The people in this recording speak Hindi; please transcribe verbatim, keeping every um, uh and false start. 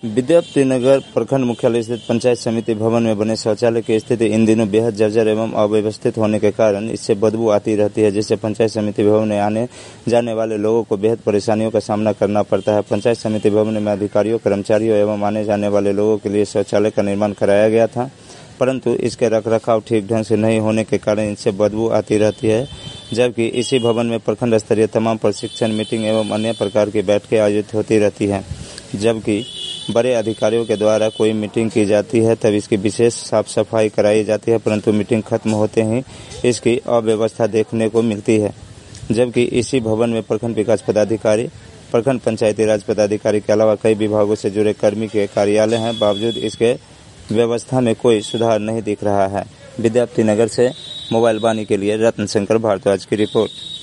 विद्यापति नगर प्रखंड मुख्यालय स्थित पंचायत समिति भवन में बने शौचालय की स्थिति इन दिनों बेहद जर्जर एवं अव्यवस्थित होने के कारण इससे बदबू आती रहती है, जिससे पंचायत समिति भवन में आने जाने वाले लोगों को बेहद परेशानियों का सामना करना पड़ता है। पंचायत समिति भवन में अधिकारियों, कर्मचारियों एवं आने जाने वाले लोगों के लिए शौचालय का निर्माण कराया गया था, परंतु इसके रखरखाव ठीक ढंग से नहीं होने के कारण इनसे बदबू आती रहती है। जबकि इसी भवन में प्रखंड स्तरीय तमाम प्रशिक्षण, मीटिंग एवं अन्य प्रकार की बैठकें आयोजित होती रहती हैं। जबकि बड़े अधिकारियों के द्वारा कोई मीटिंग की जाती है तब इसकी विशेष साफ सफाई कराई जाती है, परंतु मीटिंग खत्म होते ही इसकी अव्यवस्था देखने को मिलती है। जबकि इसी भवन में प्रखंड विकास पदाधिकारी, प्रखंड पंचायती राज पदाधिकारी के अलावा कई विभागों से जुड़े कर्मी के कार्यालय हैं, बावजूद इसके व्यवस्था में कोई सुधार नहीं दिख रहा है। विद्यापति नगर से मोबाइल वाणी के लिए रत्न शंकर भारद्वाज की रिपोर्ट।